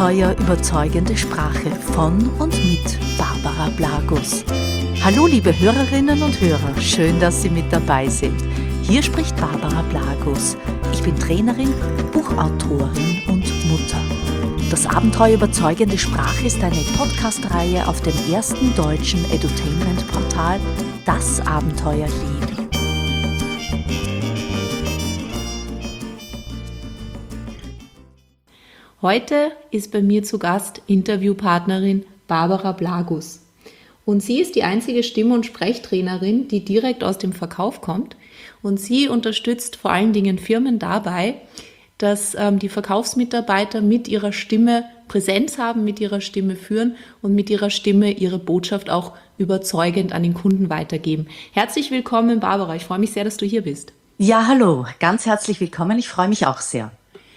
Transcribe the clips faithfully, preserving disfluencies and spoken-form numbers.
Abenteuer überzeugende Sprache von und mit Barbara Blagus. Hallo liebe Hörerinnen und Hörer, schön, dass Sie mit dabei sind. Hier spricht Barbara Blagus. Ich bin Trainerin, Buchautorin und Mutter. Das Abenteuer überzeugende Sprache ist eine Podcast-Reihe auf dem ersten deutschen Edutainment-Portal Das Abenteuerlied. Heute ist bei mir zu Gast Interviewpartnerin Barbara Blagus. Und sie ist die einzige Stimm- und Sprechtrainerin, die direkt aus dem Verkauf kommt. Und sie unterstützt vor allen Dingen Firmen dabei, dass ähm, die Verkaufsmitarbeiter mit ihrer Stimme Präsenz haben, mit ihrer Stimme führen und mit ihrer Stimme ihre Botschaft auch überzeugend an den Kunden weitergeben. Herzlich willkommen, Barbara. Ich freue mich sehr, dass du hier bist. Ja, hallo. Ganz herzlich willkommen. Ich freue mich auch sehr.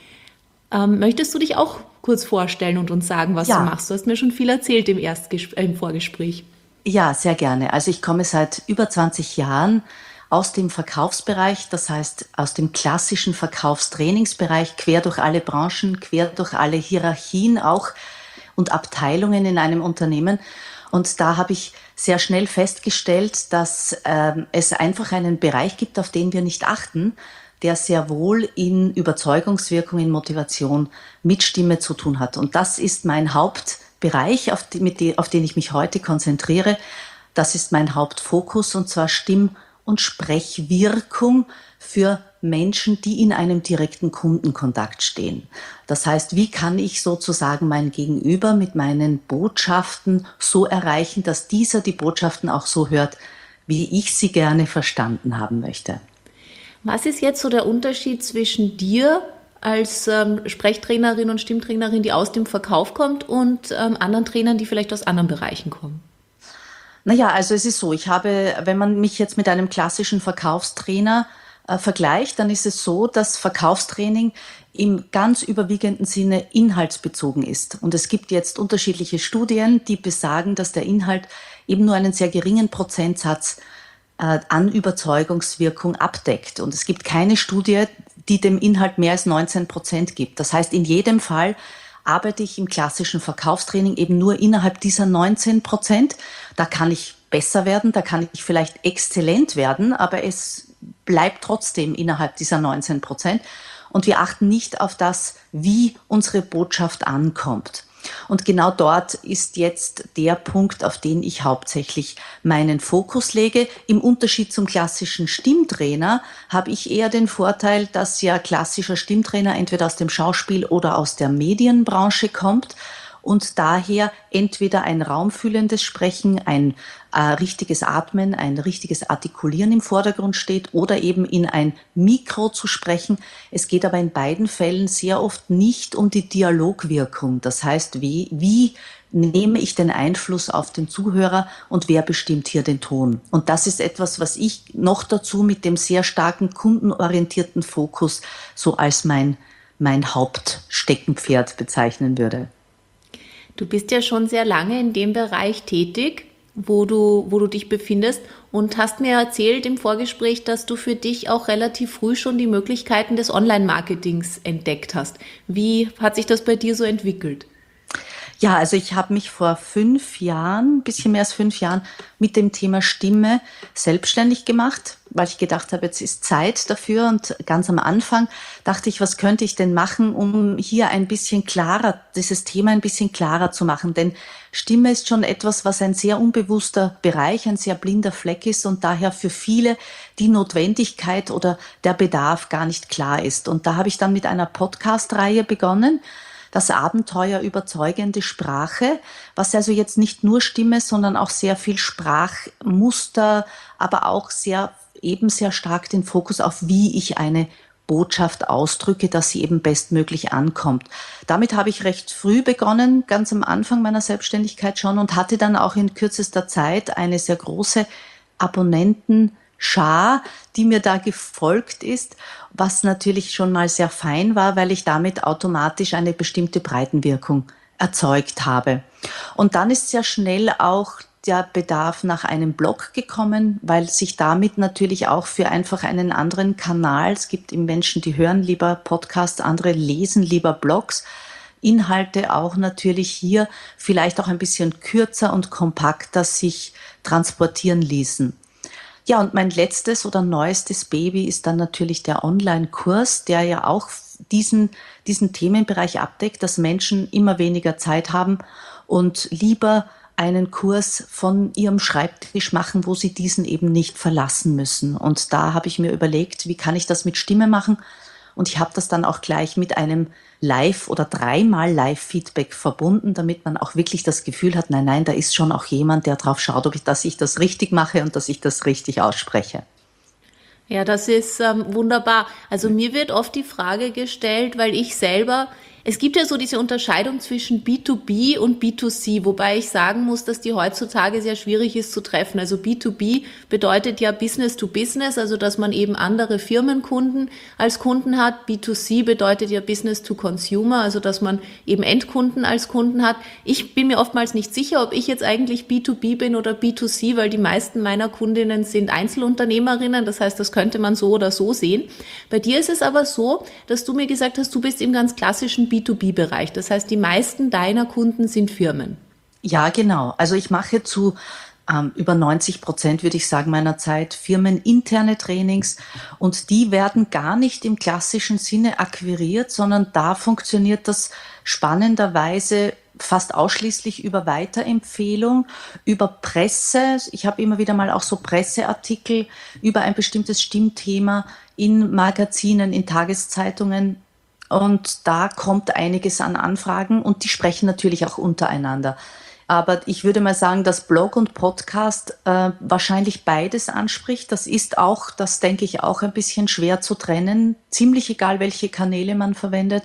Ähm, möchtest du dich auch kurz vorstellen und uns sagen, was ja. du machst? Du hast mir schon viel erzählt im, Erstges- äh, im Vorgespräch. Ja, sehr gerne. Also ich komme seit über zwanzig Jahren aus dem Verkaufsbereich, das heißt aus dem klassischen Verkaufstrainingsbereich, quer durch alle Branchen, quer durch alle Hierarchien auch und Abteilungen in einem Unternehmen. Und da habe ich sehr schnell festgestellt, dass ähm, es einfach einen Bereich gibt, auf den wir nicht achten, der sehr wohl in Überzeugungswirkung, in Motivation mit Stimme zu tun hat. Und das ist mein Hauptbereich, auf, die, mit die, auf den ich mich heute konzentriere. Das ist mein Hauptfokus, und zwar Stimm- und Sprechwirkung für Menschen, die in einem direkten Kundenkontakt stehen. Das heißt, wie kann ich sozusagen mein Gegenüber mit meinen Botschaften so erreichen, dass dieser die Botschaften auch so hört, wie ich sie gerne verstanden haben möchte. Was ist jetzt so der Unterschied zwischen dir als ähm, Sprechtrainerin und Stimmtrainerin, die aus dem Verkauf kommt, und ähm, anderen Trainern, die vielleicht aus anderen Bereichen kommen? Naja, also es ist so, ich habe, wenn man mich jetzt mit einem klassischen Verkaufstrainer äh, vergleicht, dann ist es so, dass Verkaufstraining im ganz überwiegenden Sinne inhaltsbezogen ist. Und es gibt jetzt unterschiedliche Studien, die besagen, dass der Inhalt eben nur einen sehr geringen Prozentsatz an Überzeugungswirkung abdeckt. Und es gibt keine Studie, die dem Inhalt mehr als neunzehn Prozent gibt. Das heißt, in jedem Fall arbeite ich im klassischen Verkaufstraining eben nur innerhalb dieser neunzehn Prozent. Da kann ich besser werden, da kann ich vielleicht exzellent werden, aber es bleibt trotzdem innerhalb dieser neunzehn Prozent. Und wir achten nicht auf das, wie unsere Botschaft ankommt. Und genau dort ist jetzt der Punkt, auf den ich hauptsächlich meinen Fokus lege. Im Unterschied zum klassischen Stimmtrainer habe ich eher den Vorteil, dass ja klassischer Stimmtrainer entweder aus dem Schauspiel oder aus der Medienbranche kommt und daher entweder ein raumfüllendes Sprechen, ein äh, richtiges Atmen, ein richtiges Artikulieren im Vordergrund steht oder eben in ein Mikro zu sprechen. Es geht aber in beiden Fällen sehr oft nicht um die Dialogwirkung. Das heißt, wie, wie nehme ich den Einfluss auf den Zuhörer und wer bestimmt hier den Ton? Und das ist etwas, was ich noch dazu mit dem sehr starken kundenorientierten Fokus so als mein, mein Hauptsteckenpferd bezeichnen würde. Du bist ja schon sehr lange in dem Bereich tätig, wo du, wo du dich befindest, und hast mir erzählt im Vorgespräch, dass du für dich auch relativ früh schon die Möglichkeiten des Online-Marketings entdeckt hast. Wie hat sich das bei dir so entwickelt? Ja, also ich habe mich vor fünf Jahren, ein bisschen mehr als fünf Jahren, mit dem Thema Stimme selbstständig gemacht, weil ich gedacht habe, jetzt ist Zeit dafür. Und ganz am Anfang dachte ich, was könnte ich denn machen, um hier ein bisschen klarer, dieses Thema ein bisschen klarer zu machen. Denn Stimme ist schon etwas, was ein sehr unbewusster Bereich, ein sehr blinder Fleck ist und daher für viele die Notwendigkeit oder der Bedarf gar nicht klar ist. Und da habe ich dann mit einer Podcast-Reihe begonnen, das Abenteuer überzeugende Sprache, was also jetzt nicht nur Stimme, sondern auch sehr viel Sprachmuster, aber auch sehr, eben sehr stark den Fokus auf, wie ich eine Botschaft ausdrücke, dass sie eben bestmöglich ankommt. Damit habe ich recht früh begonnen, ganz am Anfang meiner Selbstständigkeit schon, und hatte dann auch in kürzester Zeit eine sehr große Abonnenten Schar, die mir da gefolgt ist, was natürlich schon mal sehr fein war, weil ich damit automatisch eine bestimmte Breitenwirkung erzeugt habe. Und dann ist sehr schnell auch der Bedarf nach einem Blog gekommen, weil sich damit natürlich auch für einfach einen anderen Kanal, es gibt eben Menschen, die hören lieber Podcasts, andere lesen lieber Blogs, Inhalte auch natürlich hier vielleicht auch ein bisschen kürzer und kompakter sich transportieren ließen. Ja, und mein letztes oder neuestes Baby ist dann natürlich der Online-Kurs, der ja auch diesen, diesen Themenbereich abdeckt, dass Menschen immer weniger Zeit haben und lieber einen Kurs von ihrem Schreibtisch machen, wo sie diesen eben nicht verlassen müssen. Und da habe ich mir überlegt, wie kann ich das mit Stimme machen? Und ich habe das dann auch gleich mit einem Live- oder dreimal Live-Feedback verbunden, damit man auch wirklich das Gefühl hat, nein, nein, da ist schon auch jemand, der drauf schaut, ob ich, dass ich das richtig mache und dass ich das richtig ausspreche. Ja, das ist ähm, wunderbar. Also mir wird oft die Frage gestellt, weil ich selber, es gibt ja so diese Unterscheidung zwischen B zwei B und B zwei C, wobei ich sagen muss, dass die heutzutage sehr schwierig ist zu treffen. Also B zwei B bedeutet ja Business to Business, also dass man eben andere Firmenkunden als Kunden hat. B zwei C bedeutet ja Business to Consumer, also dass man eben Endkunden als Kunden hat. Ich bin mir oftmals nicht sicher, ob ich jetzt eigentlich B zwei B bin oder B zwei C, weil die meisten meiner Kundinnen sind Einzelunternehmerinnen, das heißt, das könnte man so oder so sehen. Bei dir ist es aber so, dass du mir gesagt hast, du bist im ganz klassischen B zwei B-Bereich. Das heißt, die meisten deiner Kunden sind Firmen. Ja, genau. Also ich mache zu ähm, über neunzig Prozent, würde ich sagen, meiner Zeit firmeninterne Trainings und die werden gar nicht im klassischen Sinne akquiriert, sondern da funktioniert das spannenderweise fast ausschließlich über Weiterempfehlung, über Presse. Ich habe immer wieder mal auch so Presseartikel über ein bestimmtes Stimmthema in Magazinen, in Tageszeitungen. Und da kommt einiges an Anfragen und die sprechen natürlich auch untereinander. Aber ich würde mal sagen, dass Blog und Podcast äh, wahrscheinlich beides anspricht. Das ist auch, das denke ich, auch ein bisschen schwer zu trennen. Ziemlich egal, welche Kanäle man verwendet.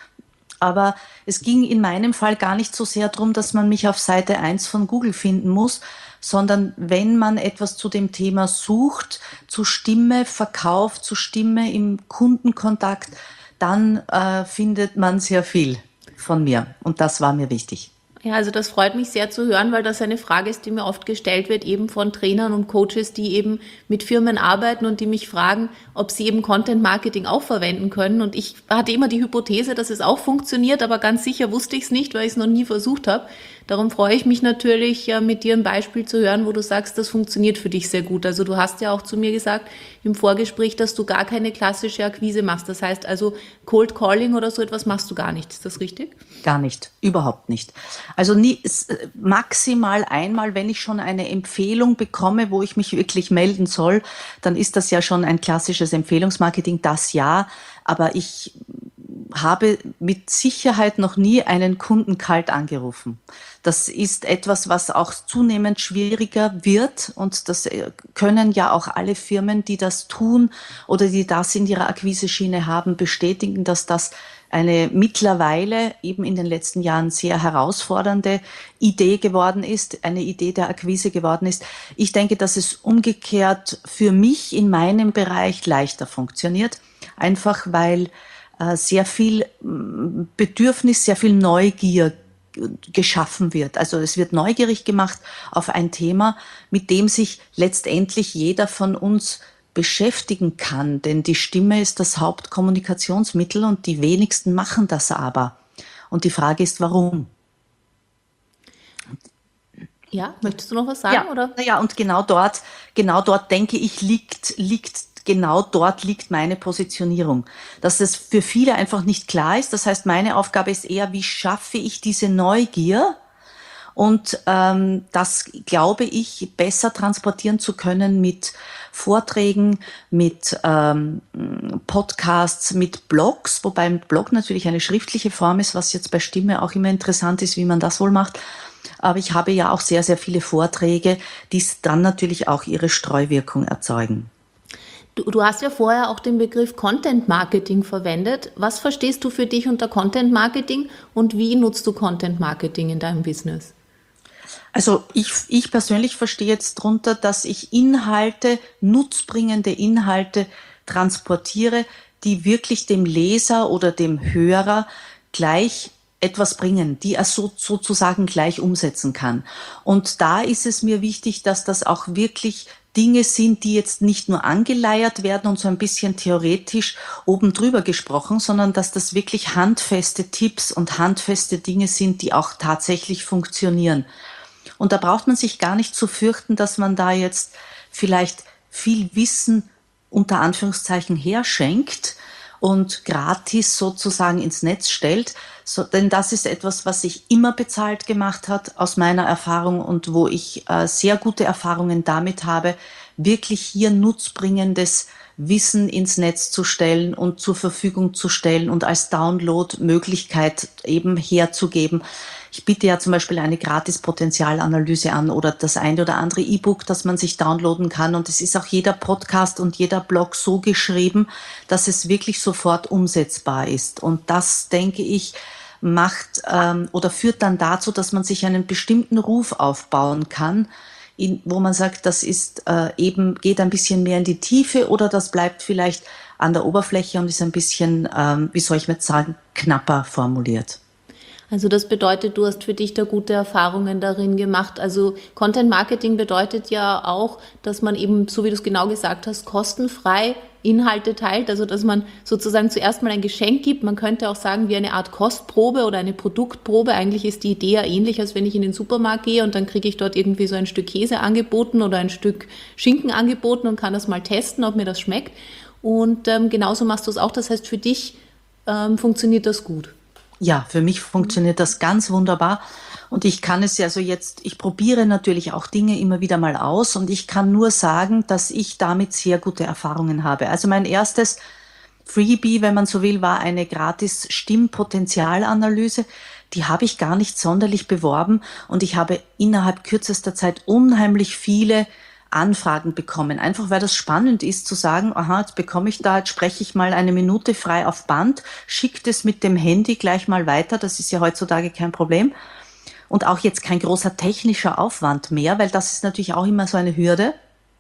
Aber es ging in meinem Fall gar nicht so sehr darum, dass man mich auf Seite eins von Google finden muss, sondern wenn man etwas zu dem Thema sucht, zu Stimme, Verkauf, zu Stimme im Kundenkontakt, dann äh, findet man sehr viel von mir. Und das war mir wichtig. Ja, also das freut mich sehr zu hören, weil das eine Frage ist, die mir oft gestellt wird, eben von Trainern und Coaches, die eben mit Firmen arbeiten und die mich fragen, ob sie eben Content Marketing auch verwenden können. Und ich hatte immer die Hypothese, dass es auch funktioniert, aber ganz sicher wusste ich es nicht, weil ich es noch nie versucht habe. Darum freue ich mich natürlich, mit dir ein Beispiel zu hören, wo du sagst, das funktioniert für dich sehr gut. Also du hast ja auch zu mir gesagt im Vorgespräch, dass du gar keine klassische Akquise machst. Das heißt also Cold Calling oder so etwas machst du gar nicht. Ist das richtig? Gar nicht, überhaupt nicht. Also nie, maximal einmal, wenn ich schon eine Empfehlung bekomme, wo ich mich wirklich melden soll, dann ist das ja schon ein klassisches Empfehlungsmarketing, das ja. Aber ich habe mit Sicherheit noch nie einen Kunden kalt angerufen. Das ist etwas, was auch zunehmend schwieriger wird und das können ja auch alle Firmen, die das tun oder die das in ihrer Akquiseschiene haben, bestätigen, dass das eine mittlerweile eben in den letzten Jahren sehr herausfordernde Idee geworden ist, eine Idee der Akquise geworden ist. Ich denke, dass es umgekehrt für mich in meinem Bereich leichter funktioniert, einfach weil äh, sehr viel Bedürfnis, sehr viel Neugier geschaffen wird. Also es wird neugierig gemacht auf ein Thema, mit dem sich letztendlich jeder von uns beschäftigen kann, denn die Stimme ist das Hauptkommunikationsmittel und die wenigsten machen das aber. Und die Frage ist, warum? Ja, möchtest du noch was sagen? Ja, oder? Naja, und genau dort, genau dort denke ich, liegt, liegt genau dort liegt meine Positionierung. Dass es für viele einfach nicht klar ist. Das heißt, meine Aufgabe ist eher, wie schaffe ich diese Neugier? Und ähm, das glaube ich, besser transportieren zu können mit Vorträgen, mit ähm, Podcasts, mit Blogs, wobei ein Blog natürlich eine schriftliche Form ist, was jetzt bei Stimme auch immer interessant ist, wie man das wohl macht. Aber ich habe ja auch sehr, sehr viele Vorträge, die dann natürlich auch ihre Streuwirkung erzeugen. Du, du hast ja vorher auch den Begriff Content Marketing verwendet. Was verstehst du für dich unter Content Marketing und wie nutzt du Content Marketing in deinem Business? Also ich, ich persönlich verstehe jetzt darunter, dass ich Inhalte, nutzbringende Inhalte transportiere, die wirklich dem Leser oder dem Hörer gleich etwas bringen, die er so, sozusagen gleich umsetzen kann. Und da ist es mir wichtig, dass das auch wirklich Dinge sind, die jetzt nicht nur angeleiert werden und so ein bisschen theoretisch oben drüber gesprochen, sondern dass das wirklich handfeste Tipps und handfeste Dinge sind, die auch tatsächlich funktionieren. Und da braucht man sich gar nicht zu fürchten, dass man da jetzt vielleicht viel Wissen unter Anführungszeichen herschenkt und gratis sozusagen ins Netz stellt, so, denn das ist etwas, was sich immer bezahlt gemacht hat aus meiner Erfahrung und wo ich äh, sehr gute Erfahrungen damit habe, wirklich hier nutzbringendes Wissen ins Netz zu stellen und zur Verfügung zu stellen und als Download-Möglichkeit eben herzugeben. Ich biete ja zum Beispiel eine Gratis-Potenzialanalyse an oder das eine oder andere E-Book, das man sich downloaden kann. Und es ist auch jeder Podcast und jeder Blog so geschrieben, dass es wirklich sofort umsetzbar ist. Und das, denke ich, macht ähm, oder führt dann dazu, dass man sich einen bestimmten Ruf aufbauen kann, in, wo man sagt, das ist äh, eben, geht ein bisschen mehr in die Tiefe oder das bleibt vielleicht an der Oberfläche und ist ein bisschen, ähm, wie soll ich jetzt sagen, knapper formuliert. Also das bedeutet, du hast für dich da gute Erfahrungen darin gemacht. Also Content Marketing bedeutet ja auch, dass man eben, so wie du es genau gesagt hast, kostenfrei Inhalte teilt. Also dass man sozusagen zuerst mal ein Geschenk gibt. Man könnte auch sagen, wie eine Art Kostprobe oder eine Produktprobe. Eigentlich ist die Idee ja ähnlich, als wenn ich in den Supermarkt gehe und dann kriege ich dort irgendwie so ein Stück Käse angeboten oder ein Stück Schinken angeboten und kann das mal testen, ob mir das schmeckt. Und ähm, genauso machst du es auch. Das heißt, für dich ähm, funktioniert das gut. Ja, für mich funktioniert das ganz wunderbar und ich kann es ja so jetzt, ich probiere natürlich auch Dinge immer wieder mal aus und ich kann nur sagen, dass ich damit sehr gute Erfahrungen habe. Also mein erstes Freebie, wenn man so will, war eine gratis Stimmpotenzialanalyse. Die habe ich gar nicht sonderlich beworben und ich habe innerhalb kürzester Zeit unheimlich viele Anfragen bekommen. Einfach weil das spannend ist zu sagen, aha, jetzt bekomme ich da, jetzt spreche ich mal eine Minute frei auf Band, schicke das mit dem Handy gleich mal weiter, das ist ja heutzutage kein Problem. Und auch jetzt kein großer technischer Aufwand mehr, weil das ist natürlich auch immer so eine Hürde.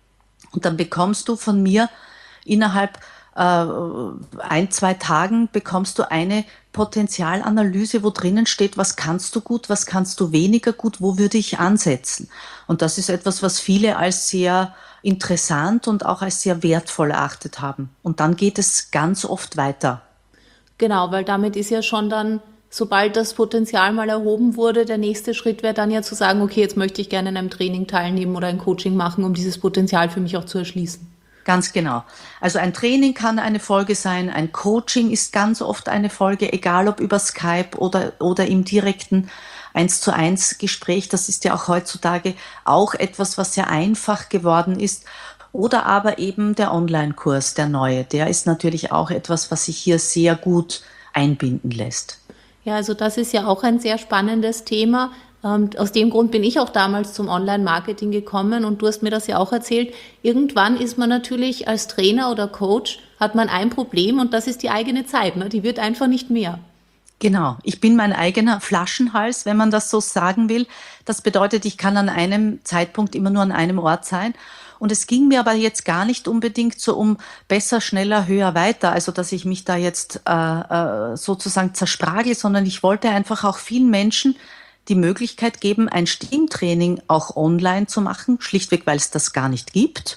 Und dann bekommst du von mir innerhalb äh, ein, zwei Tagen bekommst du eine Potenzialanalyse, wo drinnen steht, was kannst du gut, was kannst du weniger gut, wo würde ich ansetzen. Und das ist etwas, was viele als sehr interessant und auch als sehr wertvoll erachtet haben. Und dann geht es ganz oft weiter. Genau, weil damit ist ja schon dann, sobald das Potenzial mal erhoben wurde, der nächste Schritt wäre dann ja zu sagen, okay, jetzt möchte ich gerne in einem Training teilnehmen oder ein Coaching machen, um dieses Potenzial für mich auch zu erschließen. Ganz genau. Also ein Training kann eine Folge sein, ein Coaching ist ganz oft eine Folge, egal ob über Skype oder, oder im direkten eins zu eins Gespräch. Das ist ja auch heutzutage auch etwas, was sehr einfach geworden ist. Oder aber eben der Online-Kurs, der neue, der ist natürlich auch etwas, was sich hier sehr gut einbinden lässt. Ja, also das ist ja auch ein sehr spannendes Thema. Und aus dem Grund bin ich auch damals zum Online-Marketing gekommen und du hast mir das ja auch erzählt. Irgendwann ist man natürlich als Trainer oder Coach, hat man ein Problem und das ist die eigene Zeit, ne? Die wird einfach nicht mehr. Genau, ich bin mein eigener Flaschenhals, wenn man das so sagen will. Das bedeutet, ich kann an einem Zeitpunkt immer nur an einem Ort sein. Und es ging mir aber jetzt gar nicht unbedingt so um besser, schneller, höher, weiter, also dass ich mich da jetzt äh, äh, sozusagen zersprage, sondern ich wollte einfach auch vielen Menschen die Möglichkeit geben, ein Stimmtraining auch online zu machen, schlichtweg, weil es das gar nicht gibt.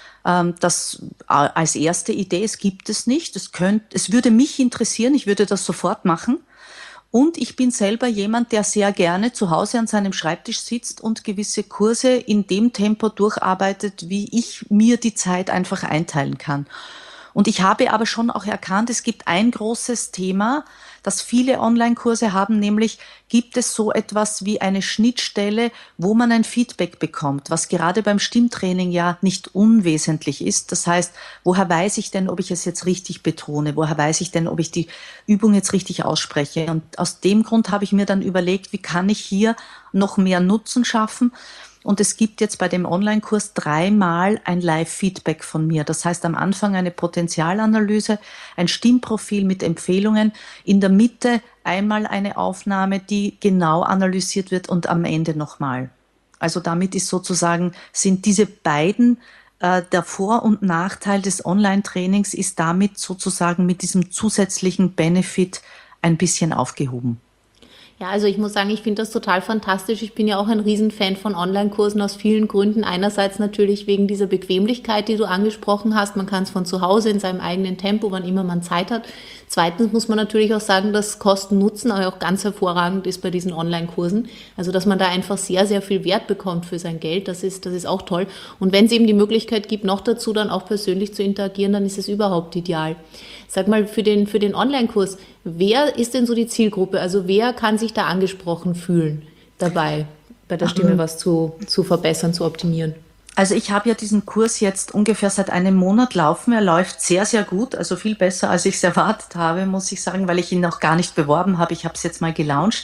Das als erste Idee, es gibt es nicht. Es könnte, es würde mich interessieren, ich würde das sofort machen. Und ich bin selber jemand, der sehr gerne zu Hause an seinem Schreibtisch sitzt und gewisse Kurse in dem Tempo durcharbeitet, wie ich mir die Zeit einfach einteilen kann. Und ich habe aber schon auch erkannt, es gibt ein großes Thema, das viele Online-Kurse haben, nämlich gibt es so etwas wie eine Schnittstelle, wo man ein Feedback bekommt, was gerade beim Stimmtraining ja nicht unwesentlich ist. Das heißt, woher weiß ich denn, ob ich es jetzt richtig betone? Woher weiß ich denn, ob ich die Übung jetzt richtig ausspreche? Und aus dem Grund habe ich mir dann überlegt, wie kann ich hier noch mehr Nutzen schaffen? Und es gibt jetzt bei dem Online-Kurs dreimal ein Live-Feedback von mir. Das heißt, am Anfang eine Potenzialanalyse, ein Stimmprofil mit Empfehlungen, in der Mitte einmal eine Aufnahme, die genau analysiert wird und am Ende nochmal. Also damit ist sozusagen, sind diese beiden, äh, der Vor- und Nachteil des Online-Trainings ist damit sozusagen mit diesem zusätzlichen Benefit ein bisschen aufgehoben. Ja, also ich muss sagen, ich finde das total fantastisch. Ich bin ja auch ein Riesenfan von Online-Kursen aus vielen Gründen. Einerseits natürlich wegen dieser Bequemlichkeit, die du angesprochen hast. Man kann es von zu Hause in seinem eigenen Tempo, wann immer man Zeit hat. Zweitens muss man natürlich auch sagen, dass Kosten-Nutzen auch ganz hervorragend ist bei diesen Online-Kursen. Also dass man da einfach sehr, sehr viel Wert bekommt für sein Geld. Das ist, das ist auch toll. Und wenn es eben die Möglichkeit gibt, noch dazu dann auch persönlich zu interagieren, dann ist es überhaupt ideal. Sag mal, für den, für den Online-Kurs, wer ist denn so die Zielgruppe? Also wer kann sich da angesprochen fühlen dabei, bei der Stimme was zu, zu verbessern, zu optimieren? Also ich habe ja diesen Kurs jetzt ungefähr seit einem Monat laufen. Er läuft sehr, sehr gut, also viel besser, als ich es erwartet habe, muss ich sagen, weil ich ihn noch gar nicht beworben habe. Ich habe es jetzt mal gelauncht.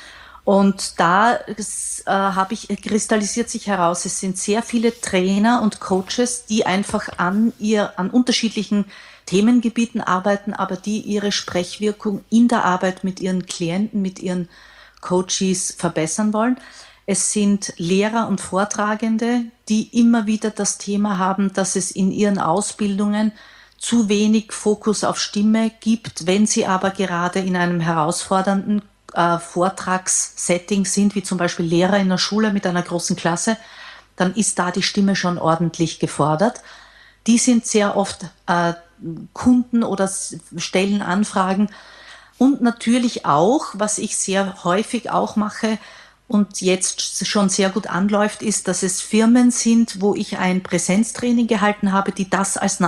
Und da äh, habe ich, kristallisiert sich heraus, es sind sehr viele Trainer und Coaches, die einfach an ihr, an unterschiedlichen Themengebieten arbeiten, aber die ihre Sprechwirkung in der Arbeit mit ihren Klienten, mit ihren Coaches verbessern wollen. Es sind Lehrer und Vortragende, die immer wieder das Thema haben, dass es in ihren Ausbildungen zu wenig Fokus auf Stimme gibt, wenn sie aber gerade in einem herausfordernden äh, Vortragssetting sind, wie zum Beispiel Lehrer in der Schule mit einer großen Klasse, dann ist da die Stimme schon ordentlich gefordert. Die sind sehr oft äh, Kunden oder stellen Anfragen. Und natürlich auch, was ich sehr häufig auch mache und jetzt schon sehr gut anläuft, ist, dass es Firmen sind, wo ich ein Präsenztraining gehalten habe, die das als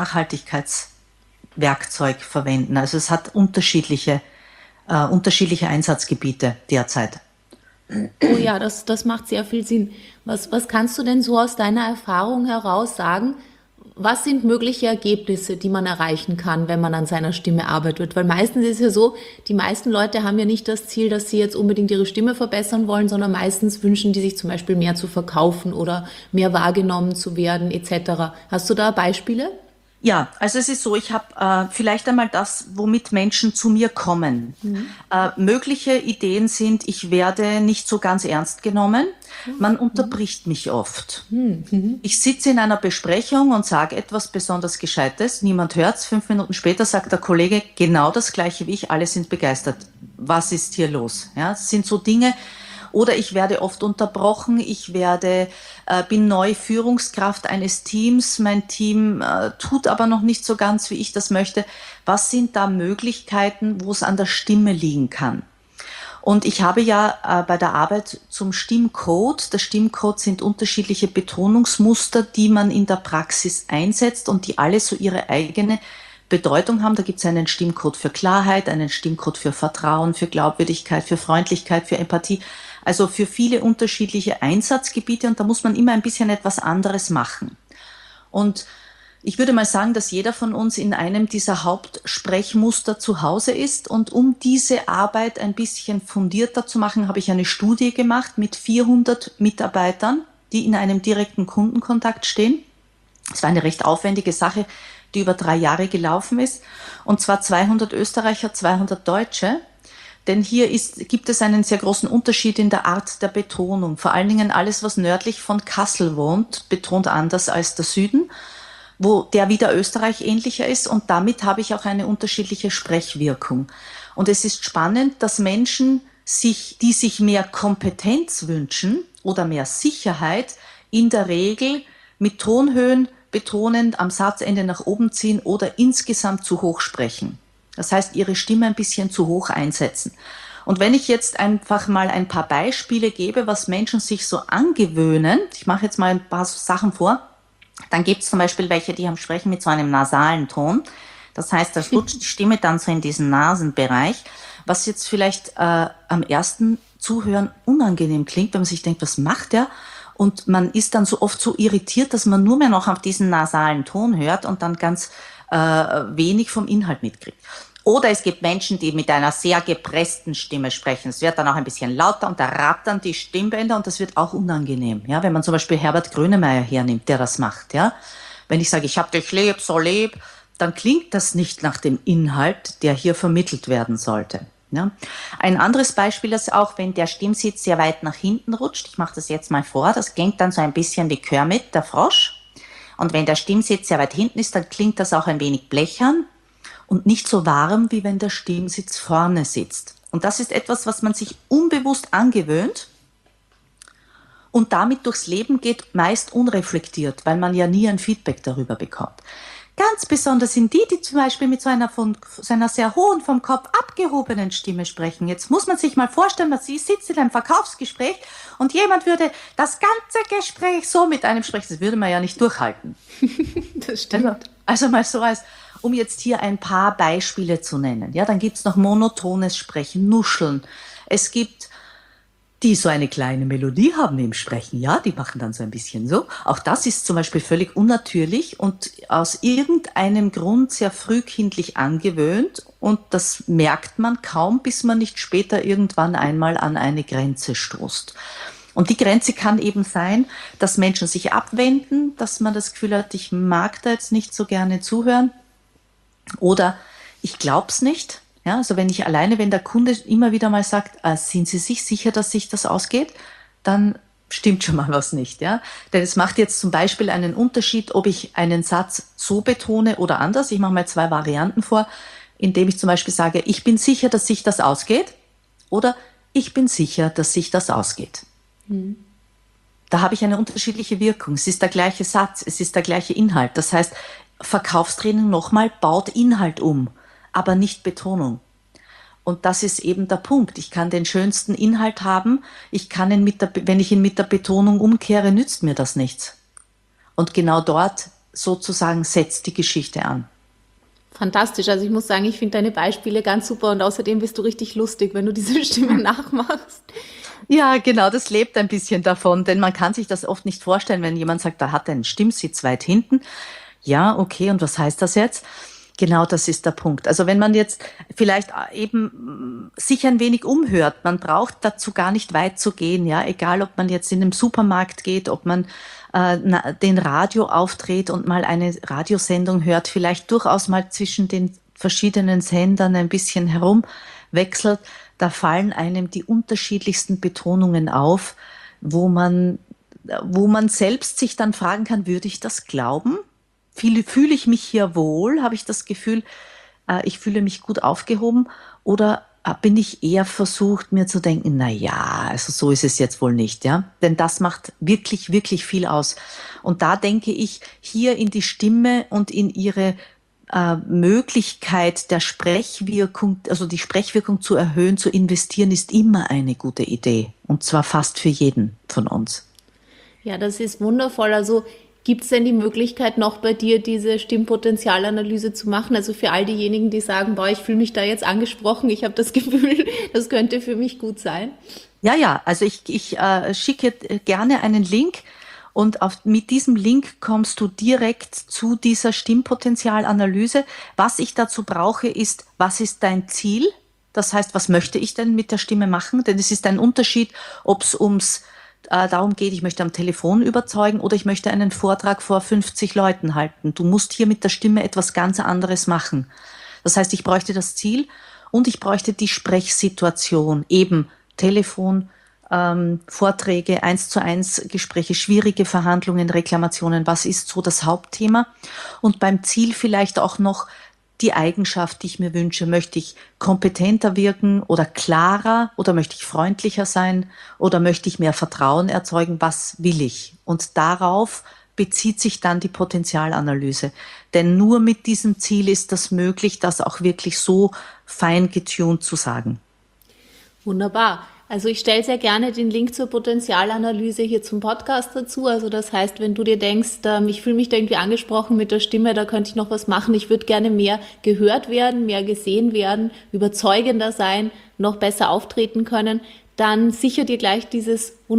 Nachhaltigkeitswerkzeug verwenden. Also es hat unterschiedliche, äh, unterschiedliche Einsatzgebiete derzeit. Oh ja, das, das macht sehr viel Sinn. Was, was kannst du denn so aus deiner Erfahrung heraus sagen? Was sind mögliche Ergebnisse, die man erreichen kann, wenn man an seiner Stimme arbeitet? Weil meistens ist es ja so, die meisten Leute haben ja nicht das Ziel, dass sie jetzt unbedingt ihre Stimme verbessern wollen, sondern meistens wünschen die sich zum Beispiel mehr zu verkaufen oder mehr wahrgenommen zu werden et cetera. Hast du da Beispiele? Ja, also es ist so, ich habe äh, vielleicht einmal das, womit Menschen zu mir kommen. Mhm. Äh, mögliche Ideen sind, ich werde nicht so ganz ernst genommen. Man mhm. unterbricht mich oft. Mhm. Ich sitze in einer Besprechung und sage etwas besonders Gescheites. Niemand hört's. Fünf Minuten später sagt der Kollege genau das Gleiche wie ich. Alle sind begeistert. Was ist hier los? Ja, das sind so Dinge. Oder ich werde oft unterbrochen, ich werde, äh, bin neu Führungskraft eines Teams, mein Team äh, tut aber noch nicht so ganz, wie ich das möchte. Was sind da Möglichkeiten, wo es an der Stimme liegen kann? Und ich habe ja äh, bei der Arbeit zum Stimmcode, der Stimmcode sind unterschiedliche Betonungsmuster, die man in der Praxis einsetzt und die alle so ihre eigene Bedeutung haben. Da gibt es einen Stimmcode für Klarheit, einen Stimmcode für Vertrauen, für Glaubwürdigkeit, für Freundlichkeit, für Empathie. Also für viele unterschiedliche Einsatzgebiete und da muss man immer ein bisschen etwas anderes machen. Und ich würde mal sagen, dass jeder von uns in einem dieser Hauptsprechmuster zu Hause ist und um diese Arbeit ein bisschen fundierter zu machen, habe ich eine Studie gemacht mit vierhundert Mitarbeitern, die in einem direkten Kundenkontakt stehen. Es war eine recht aufwendige Sache, die über drei Jahre gelaufen ist und zwar zweihundert Österreicher, zweihundert Deutsche. Denn hier ist, gibt es einen sehr großen Unterschied in der Art der Betonung. Vor allen Dingen alles, was nördlich von Kassel wohnt, betont anders als der Süden, wo der wieder Österreich ähnlicher ist. Und damit habe ich auch eine unterschiedliche Sprechwirkung. Und es ist spannend, dass Menschen, sich, die sich mehr Kompetenz wünschen oder mehr Sicherheit, in der Regel mit Tonhöhen betonend am Satzende nach oben ziehen oder insgesamt zu hoch sprechen. Das heißt, ihre Stimme ein bisschen zu hoch einsetzen. Und wenn ich jetzt einfach mal ein paar Beispiele gebe, was Menschen sich so angewöhnen, ich mache jetzt mal ein paar Sachen vor, dann gibt es zum Beispiel welche, die haben sprechen mit so einem nasalen Ton. Das heißt, da flutscht die Stimme dann so in diesen Nasenbereich, was jetzt vielleicht äh, am ersten Zuhören unangenehm klingt, wenn man sich denkt, was macht der? Und man ist dann so oft so irritiert, dass man nur mehr noch auf diesen nasalen Ton hört und dann ganz äh, wenig vom Inhalt mitkriegt. Oder es gibt Menschen, die mit einer sehr gepressten Stimme sprechen. Es wird dann auch ein bisschen lauter und da rattern die Stimmbänder und das wird auch unangenehm. Ja, wenn man zum Beispiel Herbert Grönemeyer hernimmt, der das macht. Ja, wenn ich sage, ich hab dich lieb, so lieb, dann klingt das nicht nach dem Inhalt, der hier vermittelt werden sollte. Ja. Ein anderes Beispiel ist auch, wenn der Stimmsitz sehr weit nach hinten rutscht. Ich mache das jetzt mal vor. Das klingt dann so ein bisschen wie Kermit, der Frosch. Und wenn der Stimmsitz sehr weit hinten ist, dann klingt das auch ein wenig blechern und nicht so warm, wie wenn der Stimmsitz vorne sitzt. Und das ist etwas, was man sich unbewusst angewöhnt und damit durchs Leben geht, meist unreflektiert, weil man ja nie ein Feedback darüber bekommt. Ganz besonders sind die, die zum Beispiel mit so einer, von, so einer sehr hohen, vom Kopf abgehobenen Stimme sprechen. Jetzt muss man sich mal vorstellen, dass sie sitzt in einem Verkaufsgespräch und jemand würde das ganze Gespräch so mit einem sprechen. Das würde man ja nicht durchhalten. Das stimmt. Also, also mal so als, um jetzt hier ein paar Beispiele zu nennen. Ja, dann gibt's noch monotones Sprechen, Nuscheln. Es gibt die so eine kleine Melodie haben im Sprechen, ja, die machen dann so ein bisschen so. Auch das ist zum Beispiel völlig unnatürlich und aus irgendeinem Grund sehr frühkindlich angewöhnt und das merkt man kaum, bis man nicht später irgendwann einmal an eine Grenze stoßt. Und die Grenze kann eben sein, dass Menschen sich abwenden, dass man das Gefühl hat, ich mag da jetzt nicht so gerne zuhören oder ich glaub's nicht. Ja, also wenn ich alleine, wenn der Kunde immer wieder mal sagt, äh, sind Sie sich sicher, dass sich das ausgeht, dann stimmt schon mal was nicht. Ja? Denn es macht jetzt zum Beispiel einen Unterschied, ob ich einen Satz so betone oder anders. Ich mache mal zwei Varianten vor, indem ich zum Beispiel sage, ich bin sicher, dass sich das ausgeht oder ich bin sicher, dass sich das ausgeht. Mhm. Da habe ich eine unterschiedliche Wirkung. Es ist der gleiche Satz, es ist der gleiche Inhalt. Das heißt, Verkaufstraining nochmal baut Inhalt um, aber nicht Betonung. Und das ist eben der Punkt. Ich kann den schönsten Inhalt haben, ich kann ihn mit der, wenn ich ihn mit der Betonung umkehre, nützt mir das nichts. Und genau dort sozusagen setzt die Geschichte an. Fantastisch. Also ich muss sagen, ich finde deine Beispiele ganz super und außerdem bist du richtig lustig, wenn du diese Stimme nachmachst. Ja, genau, das lebt ein bisschen davon, denn man kann sich das oft nicht vorstellen, wenn jemand sagt, da hat er einen Stimmsitz weit hinten. Ja, okay, und was heißt das jetzt? Genau, das ist der Punkt. Also wenn man jetzt vielleicht eben sich ein wenig umhört, man braucht dazu gar nicht weit zu gehen, ja, egal ob man jetzt in den Supermarkt geht, ob man äh, den Radio aufdreht und mal eine Radiosendung hört, vielleicht durchaus mal zwischen den verschiedenen Sendern ein bisschen herumwechselt, da fallen einem die unterschiedlichsten Betonungen auf, wo man, wo man selbst sich dann fragen kann, würde ich das glauben? Fühle ich mich hier wohl? Habe ich das Gefühl, ich fühle mich gut aufgehoben? Oder bin ich eher versucht, mir zu denken, na ja, also so ist es jetzt wohl nicht, ja? Denn das macht wirklich, wirklich viel aus. Und da denke ich, hier in die Stimme und in ihre äh, Möglichkeit der Sprechwirkung, also die Sprechwirkung zu erhöhen, zu investieren, ist immer eine gute Idee. Und zwar fast für jeden von uns. Ja, das ist wundervoll. Also gibt es denn die Möglichkeit noch bei dir, diese Stimmpotenzialanalyse zu machen? Also für all diejenigen, die sagen, boah, ich fühle mich da jetzt angesprochen, ich habe das Gefühl, das könnte für mich gut sein. Ja, ja, also ich, ich äh, schicke gerne einen Link und auf, mit diesem Link kommst du direkt zu dieser Stimmpotenzialanalyse. Was ich dazu brauche, ist, was ist dein Ziel? Das heißt, was möchte ich denn mit der Stimme machen? Denn es ist ein Unterschied, ob es ums darum geht, ich möchte am Telefon überzeugen oder ich möchte einen Vortrag vor fünfzig Leuten halten. Du musst hier mit der Stimme etwas ganz anderes machen. Das heißt, ich bräuchte das Ziel und ich bräuchte die Sprechsituation, eben Telefon, ähm, Vorträge, eins zu eins Gespräche, schwierige Verhandlungen, Reklamationen. Was ist so das Hauptthema? Und beim Ziel vielleicht auch noch die Eigenschaft, die ich mir wünsche. Möchte ich kompetenter wirken oder klarer oder möchte ich freundlicher sein oder möchte ich mehr Vertrauen erzeugen? Was will ich? Und darauf bezieht sich dann die Potenzialanalyse. Denn nur mit diesem Ziel ist das möglich, das auch wirklich so fein getuned zu sagen. Wunderbar. Also ich stelle sehr gerne den Link zur Potenzialanalyse hier zum Podcast dazu. Also das heißt, wenn du dir denkst, ähm, ich fühle mich da irgendwie angesprochen mit der Stimme, da könnte ich noch was machen. Ich würde gerne mehr gehört werden, mehr gesehen werden, überzeugender sein, noch besser auftreten können. Dann sicher dir gleich dieses